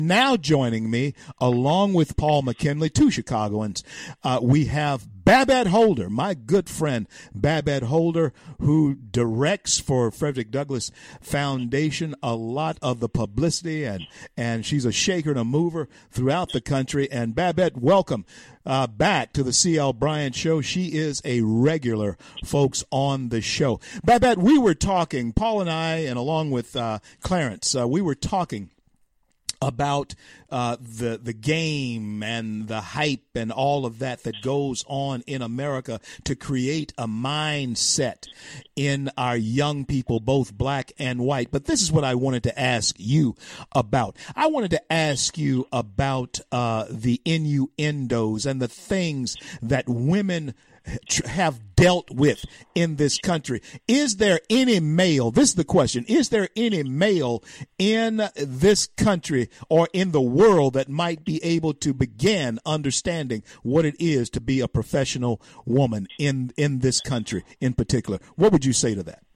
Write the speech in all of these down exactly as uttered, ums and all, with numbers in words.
Now joining me, along with Paul McKinley, two Chicagoans, uh, we have Babette Holder, my good friend Babette Holder, who directs for Frederick Douglass Foundation a lot of the publicity, and, and she's a shaker and a mover throughout the country. And Babette, welcome uh, back to the C L Bryant Show. She is a regular, folks, on the show. Babette, we were talking, Paul and I, and along with uh, Clarence, uh, we were talking about uh, the the game and the hype and all of that that goes on in America to create a mindset in our young people, both black and white. But this is what I wanted to ask you about. I wanted to ask you about uh, the innuendos and the things that women have dealt with in this country. Is there any male, this is the question, is there any male in this country or in the world that might be able to begin understanding what it is to be a professional woman in, in this country in particular? What would you say to that?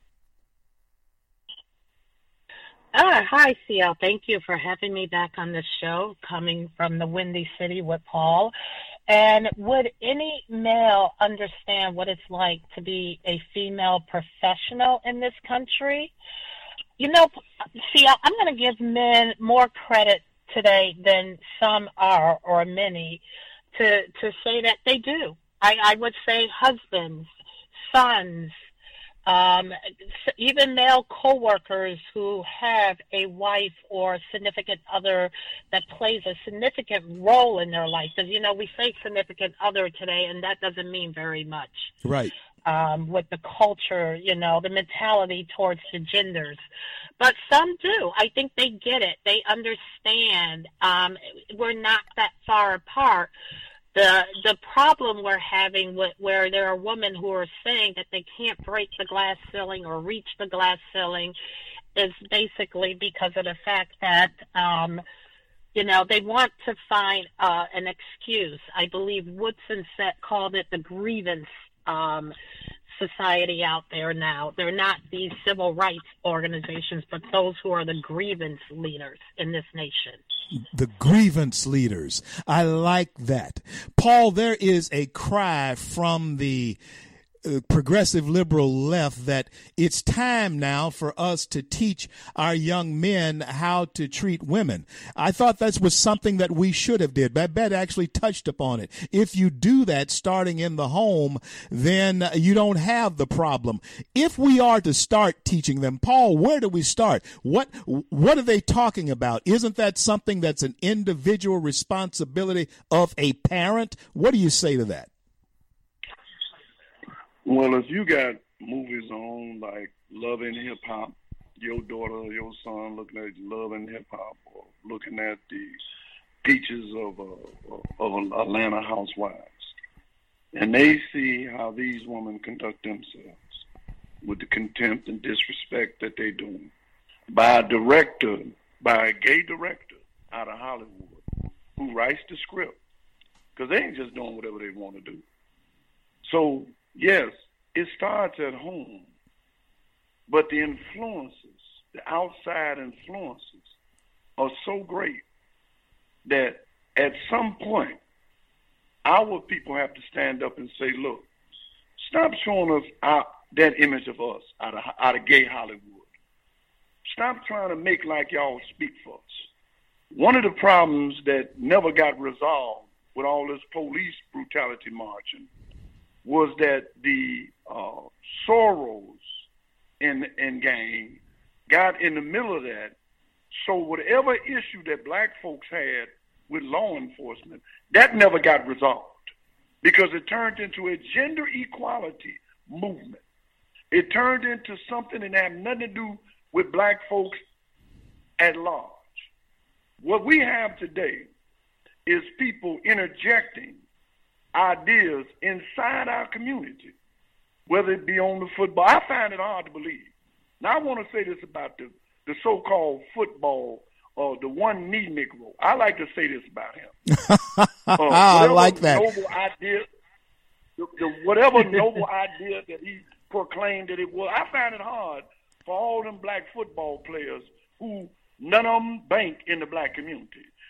Uh, hi, C L. Thank you for having me back on this show, coming from the Windy City with Paul. And would any male understand what it's like to be a female professional in this country? You know, see, I'm going to give men more credit today than some are, or many, to, to say that they do. I, I would say husbands, sons, Um, even male coworkers who have a wife or significant other that plays a significant role in their life. Because, you know, we say significant other today, and that doesn't mean very much. Right. Um, with the culture, you know, the mentality towards the genders. But some do. I think they get it. They understand. Um, we're not that far apart. The the problem we're having with where there are women who are saying that they can't break the glass ceiling or reach the glass ceiling is basically because of the fact that, um, you know, they want to find uh, an excuse. I believe Woodson set, called it the grievance um, society out there now. They're not these civil rights organizations, but those who are the grievance leaders in this nation. The grievance leaders. I like that. Paul, there is a cry from the uh, progressive liberal left that it's time now for us to teach our young men how to treat women. I thought that was something that we should have did. Babette actually touched upon it. If you do that starting in the home, then you don't have the problem. If we are to start teaching them, Paul, where do we start? What what are they talking about? Isn't that something that's an individual responsibility of a parent? What do you say to that? Well, if you got movies on like Love and Hip Hop, your daughter or your son looking at Love and Hip Hop, or looking at the Peaches of, uh, of Atlanta Housewives, and they see how these women conduct themselves with the contempt and disrespect that they're doing by a director, by a gay director out of Hollywood who writes the script, because they ain't just doing whatever they want to do. So, yes, it starts at home, but the influences, the outside influences, are so great that at some point, our people have to stand up and say, look, stop showing us our, that image of us out of, out of gay Hollywood. Stop trying to make like y'all speak for us. One of the problems that never got resolved with all this police brutality marching was that the uh, Soros and, and gang got in the middle of that. So whatever issue that black folks had with law enforcement, that never got resolved because it turned into a gender equality movement. It turned into something that had nothing to do with black folks at large. What we have today is people interjecting ideas inside our community, whether it be on the football. I find it hard to believe. Now, I want to say this about the, the so-called football, or uh, the one knee Negro. I like to say this about him. Uh, I like that. Noble idea, the, the, whatever noble idea that he proclaimed that it was, I find it hard for all them black football players who none of them bank in the black community.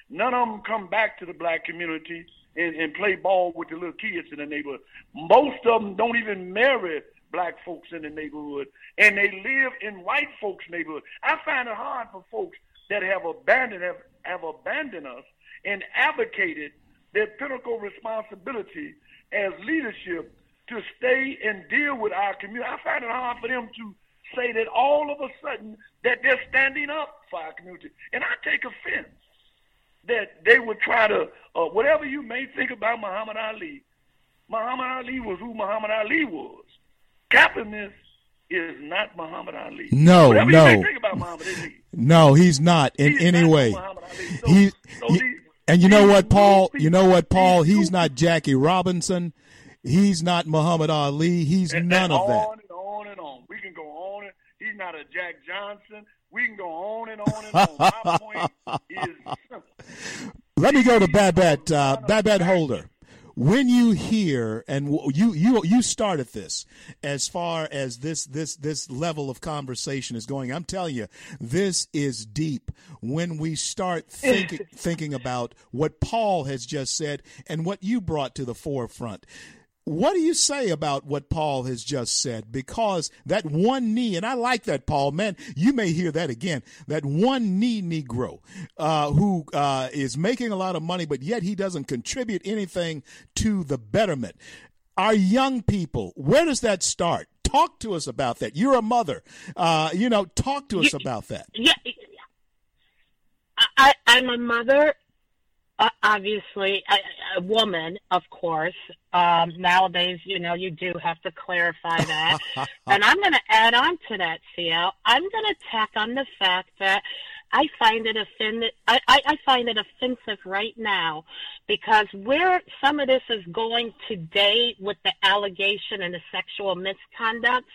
None of them come back to the black community and, and play ball with the little kids in the neighborhood. Most of them don't even marry black folks in the neighborhood, and they live in white folks' neighborhood. I find it hard for folks that have abandoned have, have abandoned us and advocated their pinnacle responsibility as leadership to stay and deal with our community. I find it hard for them to say that all of a sudden that they're standing up for our community. And I take offense that they would try to, uh, whatever you may think about Muhammad Ali, Muhammad Ali was who Muhammad Ali was. Kaepernick is not Muhammad Ali. No, whatever no. you may think about Muhammad Ali. No, he's not in He any not way. Muhammad Ali. So, He, so he- these- and you know these what, Paul? new You know what, people- Paul? these He's new- not Jackie Robinson. He's not Muhammad Ali. He's and, none and of that. On and on and on. We can go on. And, he's not a Jack Johnson. We can go on and on and on. My point is simple. Let me go to Babette, uh, Babette Holder. When you hear, and you you you started this as far as this this this level of conversation is going, I'm telling you, this is deep. When we start thinking thinking about what Paul has just said and what you brought to the forefront. What do you say about what Paul has just said? Because that one knee, and I like that, Paul, man, you may hear that again, that one knee Negro uh, who uh, is making a lot of money, but yet he doesn't contribute anything to the betterment. Our young people, where does that start? Talk to us about that. You're a mother. Uh, you know, talk to us You- about that. Yeah, I, I'm a mother, uh, obviously, a, a woman, of course. Um, nowadays, you know, you do have to clarify that. And I'm going to add on to that, C L. I'm going to tack on the fact that I find it offended. I, I, I find it offensive right now because where some of this is going today with the allegation and the sexual misconducts,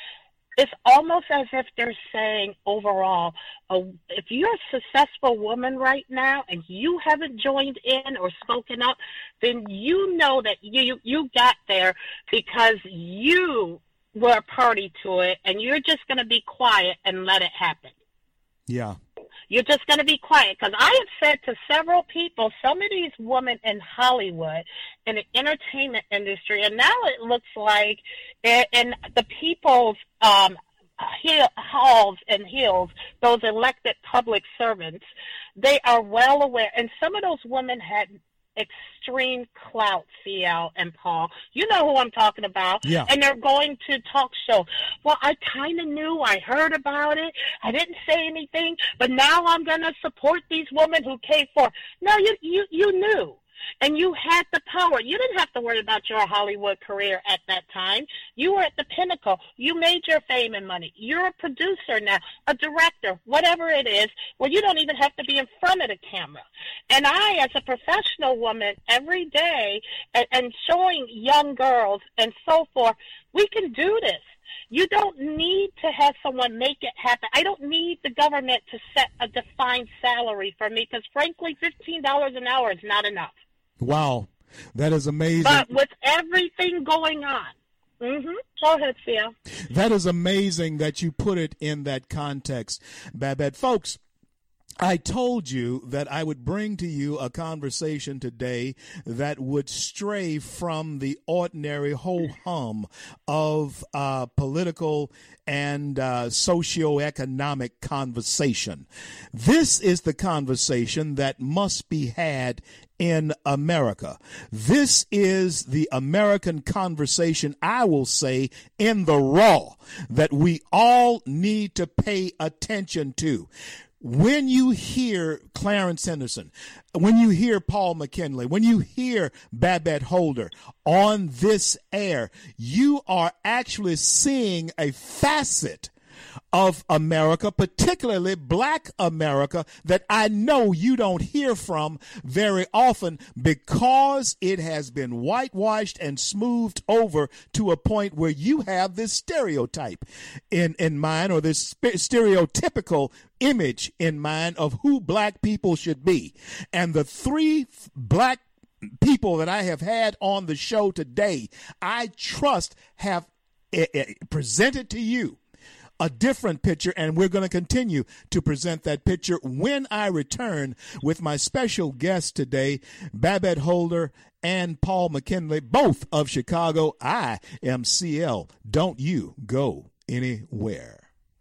it's almost as if they're saying overall, uh, if you're a successful woman right now and you haven't joined in or spoken up, then you know that you you got there because you were a party to it, and you're just going to be quiet and let it happen. Yeah. You're just going to be quiet. Because I have said to several people, some of these women in Hollywood, in the entertainment industry, and now it looks like in, in the people's um, heel, halls and hills, those elected public servants, they are well aware. And some of those women had extreme clout, C L and Paul. You know who I'm talking about. Yeah. And they're going to talk shows. Well, I kind of knew. I heard about it. I didn't say anything, but now I'm going to support these women who came for. No, you, you, you knew. And you had the power. You didn't have to worry about your Hollywood career at that time. You were at the pinnacle. You made your fame and money. You're a producer now, a director, whatever it is, where you don't even have to be in front of the camera. And I, as a professional woman, every day, and, and showing young girls and so forth, we can do this. You don't need to have someone make it happen. I don't need the government to set a defined salary for me because, frankly, fifteen dollars an hour is not enough. Wow. That is amazing. But with everything going on, mm-hmm. Go ahead, Sia. That is amazing that you put it in that context, Babette. Folks, I told you that I would bring to you a conversation today that would stray from the ordinary ho-hum of uh, political and uh, socioeconomic conversation. This is the conversation that must be had in America. This is the American conversation, I will say, in the raw, that we all need to pay attention to. When you hear Clarence Henderson, when you hear Paul McKinley, when you hear Babette Holder on this air, you are actually seeing a facet of America, particularly black America, that I know you don't hear from very often because it has been whitewashed and smoothed over to a point where you have this stereotype in, in mind, or this sp- stereotypical image in mind of who black people should be. And the three black people that I have had on the show today, I trust have uh, uh, presented to you a different picture, and we're going to continue to present that picture when I return with my special guest today, Babette Holder and Paul McKinley, both of Chicago. I am C L. Don't you go anywhere.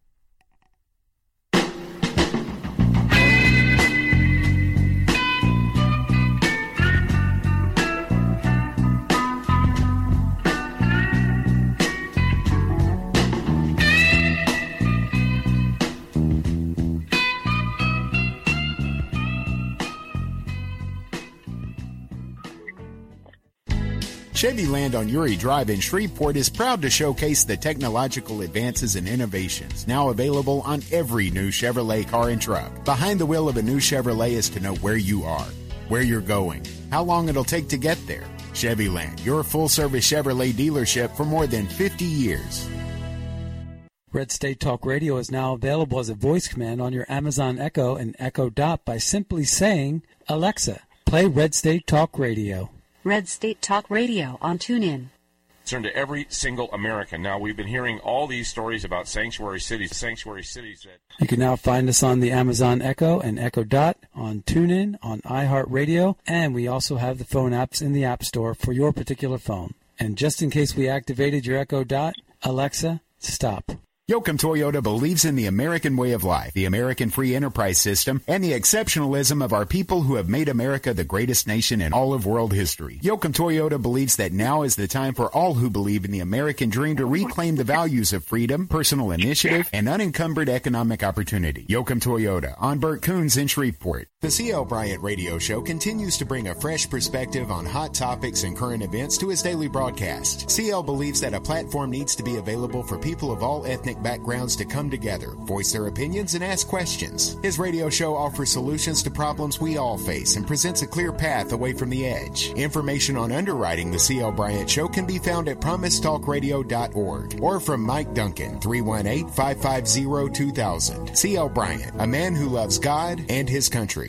Chevy Land on Uri Drive in Shreveport is proud to showcase the technological advances and innovations now available on every new Chevrolet car and truck. Behind the wheel of a new Chevrolet is to know where you are, where you're going, how long it'll take to get there. Chevy Land, your full-service Chevrolet dealership for more than fifty years. Red State Talk Radio is now available as a voice command on your Amazon Echo and Echo Dot by simply saying, Alexa, play Red State Talk Radio. Red State Talk Radio on TuneIn. Concern to every single American. Now, we've been hearing all these stories about sanctuary cities, sanctuary cities that... You can now find us on the Amazon Echo and Echo Dot, on TuneIn, on iHeartRadio, and we also have the phone apps in the App Store for your particular phone. And just in case we activated your Echo Dot, Alexa, stop. Yoakum Toyota believes in the American way of life, the American free enterprise system, and the exceptionalism of our people who have made America the greatest nation in all of world history. Yoakum Toyota believes that now is the time for all who believe in the American dream to reclaim the values of freedom, personal initiative, and unencumbered economic opportunity. Yoakum Toyota on Burt Coons in Shreveport. The C L Bryant Radio Show continues to bring a fresh perspective on hot topics and current events to his daily broadcast. C L believes that a platform needs to be available for people of all ethnic backgrounds to come together, voice their opinions, and ask questions. His radio show offers solutions to problems we all face and presents a clear path away from the edge. Information on underwriting the C L Bryant Show can be found at promise talk radio dot org or from Mike Duncan, three one eight, five five zero, two thousand. C L Bryant, a man who loves God and his country.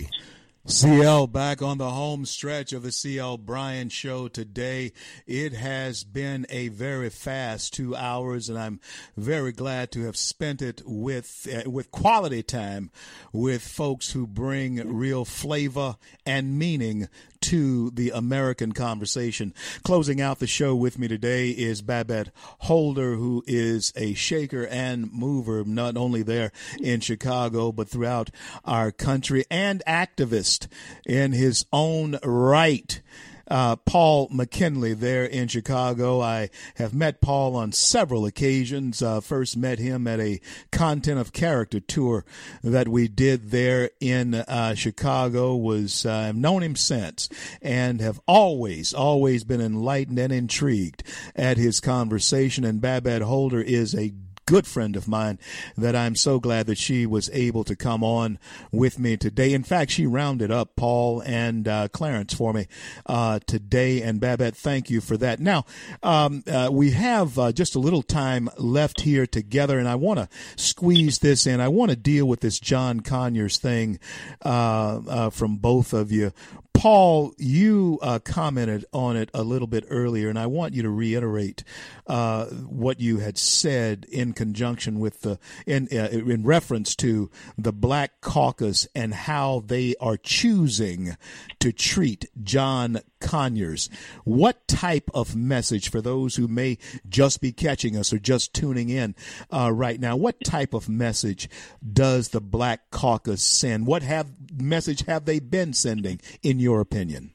C L back on the home stretch of the C L Bryant Show today. It has been a very fast two hours, and I'm very glad to have spent it with uh, with quality time with folks who bring real flavor and meaning to the American conversation. Closing out the show with me today is Babette Holder, who is a shaker and mover, not only there in Chicago, but throughout our country, and activist in his own right. Uh, Paul McKinley there in Chicago. I have met Paul on several occasions. Uh, first met him at a Content of Character tour that we did there in uh, Chicago. Was uh, I've known him since and have always, always been enlightened and intrigued at his conversation. And Babette Holder is a good friend of mine that I'm so glad that she was able to come on with me today. In fact, she rounded up Paul and uh, Clarence for me uh, today. And Babette, thank you for that. Now, um, uh, we have uh, just a little time left here together, and I want to squeeze this in. I want to deal with this John Conyers thing uh, uh, from both of you. Paul, you uh, commented on it a little bit earlier, and I want you to reiterate uh, what you had said in conjunction with the in uh, in reference to the Black Caucus and how they are choosing to treat John Conyers. What type of message, for those who may just be catching us or just tuning in uh, right now, what type of message does the Black Caucus send? What have message have they been sending, in your opinion?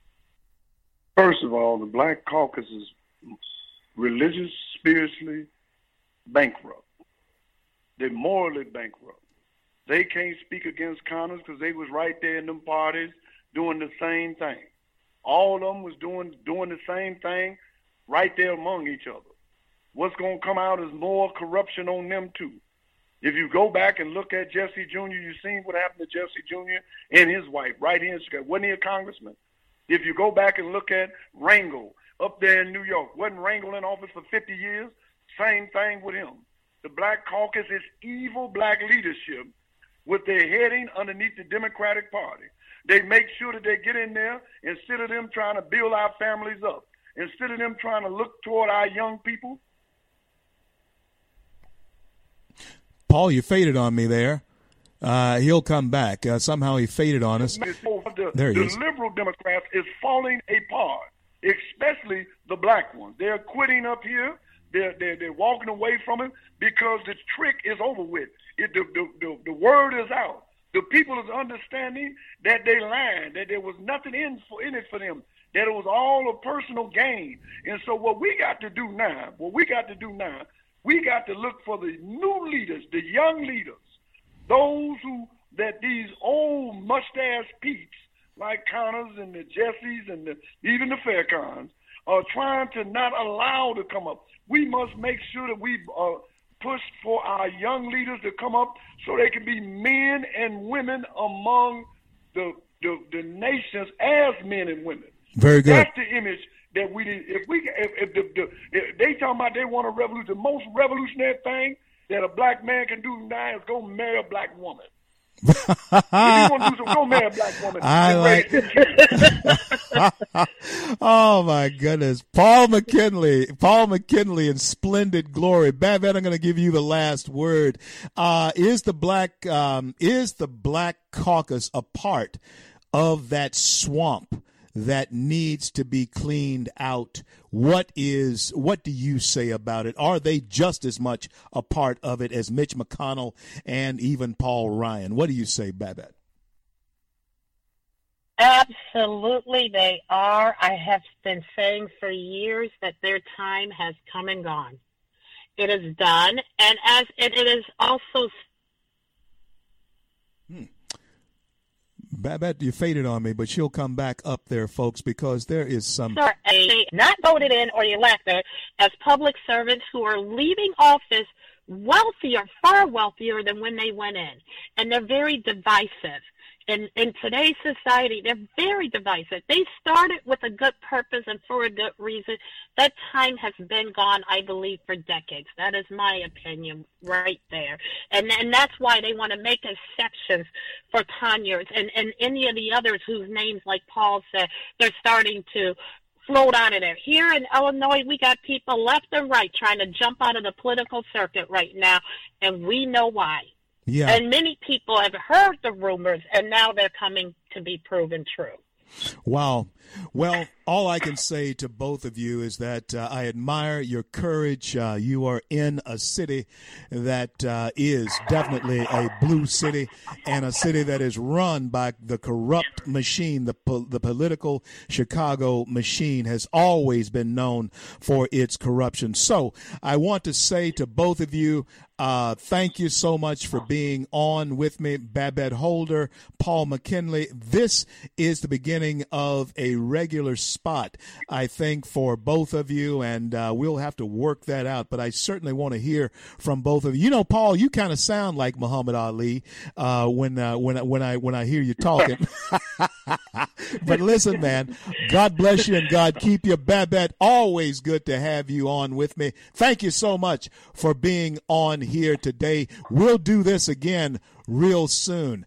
First of all, the Black Caucus is religious, spiritually bankrupt. They're morally bankrupt. They can't speak against Conyers because they was right there in them parties doing the same thing. All of them was doing doing the same thing right there among each other. What's going to come out is more corruption on them too. If you go back and look at Jesse Junior, you've seen what happened to Jesse Junior and his wife right here in Chicago. Wasn't he a congressman? If you go back and look at Rangel up there in New York, wasn't Rangel in office for fifty years? Same thing with him. The Black Caucus is evil black leadership with their heading underneath the Democratic Party. They make sure that they get in there instead of them trying to build our families up, instead of them trying to look toward our young people. Paul, you faded on me there. Uh, he'll come back. Uh, somehow he faded on us. The, there he the is. liberal Democrats is falling apart, especially the black ones. They're quitting up here. They're, they're, they're walking away from it because the trick is over with. It, the, the, the, the word is out. The people is understanding that they lied, that there was nothing in, for, in it for them, that it was all a personal gain. And so what we got to do now, what we got to do now, we got to look for the new leaders, the young leaders, those who, that these old mustache peeps like Connors and the Jessies and the, even the Faircons are trying to not allow to come up. We must make sure that we uh, push for our young leaders to come up so they can be men and women among the the, the nations as men and women. Very good. That's the image that we need. If we, if, if, the, the, if they talking about they want a revolution, the most revolutionary thing that a black man can do now is go marry a black woman. If you want to do some, go marry a black woman. I like. Oh my goodness, Paul McKinley, Paul McKinley in splendid glory. Babette, I'm going to give you the last word. Uh, is the black um, is the Black Caucus a part of that swamp that needs to be cleaned out? What is, what do you say about it? Are they just as much a part of it as Mitch McConnell and even Paul Ryan? What do you say, Babette? Absolutely, they are. I have been saying for years that their time has come and gone. It is done, and as it, it is also. Hmm. Babette, you faded on me, but she'll come back up there, folks, because there is some. Sorry, not voted in or elected as public servants who are leaving office wealthier, far wealthier than when they went in, and they're very divisive. In, in today's society, they're very divisive. They started with a good purpose and for a good reason. That time has been gone, I believe, for decades. That is my opinion right there. And and that's why they want to make exceptions for Conyers and, and any of the others whose names, like Paul said, they're starting to float out of there. Here in Illinois, we got people left and right trying to jump out of the political circuit right now, and we know why. Yeah. And many people have heard the rumors, and now they're coming to be proven true. Wow. Well, all I can say to both of you is that uh, I admire your courage. Uh, you are in a city that uh, is definitely a blue city, and a city that is run by the corrupt machine. The po- the political Chicago machine has always been known for its corruption. So I want to say to both of you, uh, thank you so much for being on with me. Babette Holder, Paul McKinley. This is the beginning of a regular spot, I think, for both of you, and uh, we'll have to work that out. But I certainly want to hear from both of you. You know, Paul, you kind of sound like Muhammad Ali uh, when uh, when when I when I hear you talking. But listen, man, God bless you and God keep you. Babette, always good to have you on with me. Thank you so much for being on here today. We'll do this again real soon.